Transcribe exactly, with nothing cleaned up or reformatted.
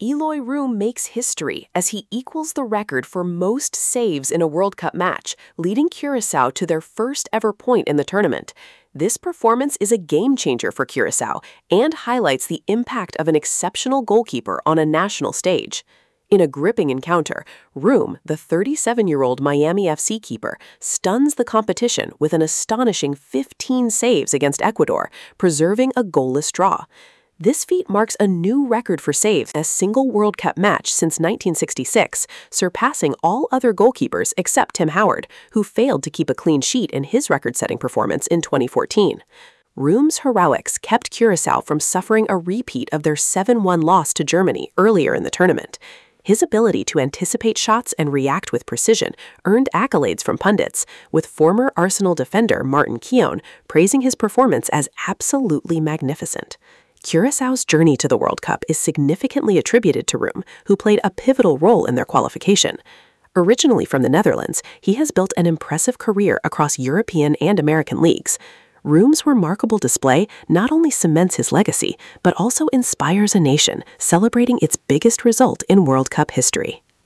Eloy Room makes history as he equals the record for most saves in a World Cup match, leading Curaçao to their first ever point in the tournament. This performance is a game-changer for Curaçao and highlights the impact of an exceptional goalkeeper on a national stage. In a gripping encounter, Room, the thirty-seven-year-old Miami F C keeper, stuns the competition with an astonishing fifteen saves against Ecuador, preserving a goalless draw. This feat marks a new record for saves in a single World Cup match since nineteen sixty-six, surpassing all other goalkeepers except Tim Howard, who failed to keep a clean sheet in his record-setting performance in twenty fourteen. Room's heroics kept Curaçao from suffering a repeat of their seven one loss to Germany earlier in the tournament. His ability to anticipate shots and react with precision earned accolades from pundits, with former Arsenal defender Martin Keown praising his performance as absolutely magnificent. Curaçao's journey to the World Cup is significantly attributed to Room, who played a pivotal role in their qualification. Originally from the Netherlands, he has built an impressive career across European and American leagues. Room's remarkable display not only cements his legacy, but also inspires a nation celebrating its biggest result in World Cup history.